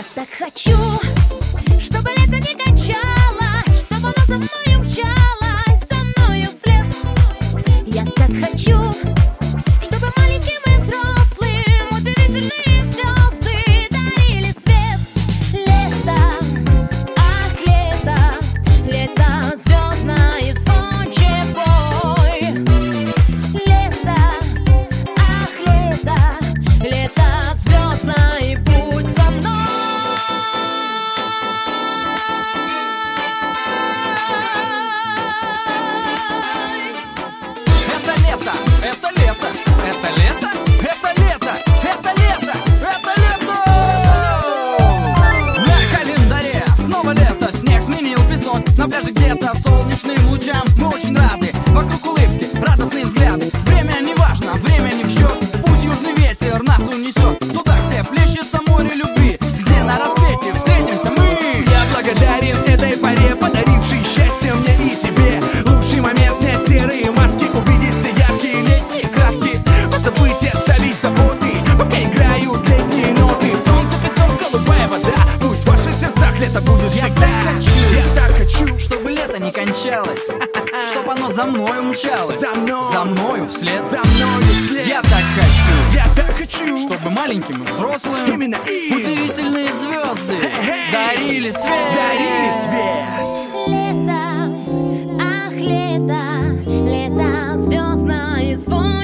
так хочу, чтобы лето не кончалось, чтобы оно за мною мчалось, за мною вслед. Я так хочу, чтобы маленьким и взрослым удивительные звезды дарили свет. Лето, ах, лето, лето звездное и звонче бой. Лето, ах, лето, лето звездное и будь со мной. Это лето, это лето, это лето, это лето, это лето, это лето! На календаре снова лето, снег сменил песок. На пляже где-то солнечным лучам мы очень рады. Вокруг улыбки, радостные взгляды. Время не важно, время не в счет. Пусть южный ветер нас унесет туда, где плещется море любви, где на рассвете встретимся мы. Я благодарен этой поре, подарившей счастье мне и тебе. Лучший момент снять серые маски, увидеть все яркие летние краски. Позабыть и оставить заботы, пока играют летние ноты. Солнце, песок, голубая вода, пусть в ваших сердцах лето будет всегда. Я так хочу, Чтобы лето не кончалось, чтоб оно за мною мчалось, за мной, за мною вслед. за мною вслед. Я так хочу, Я так хочу, чтобы маленьким и взрослым именно им удивительные звезды Хе-хей! дарили свет. дарили свет. Лето, ах, лето, лето звездное и звон.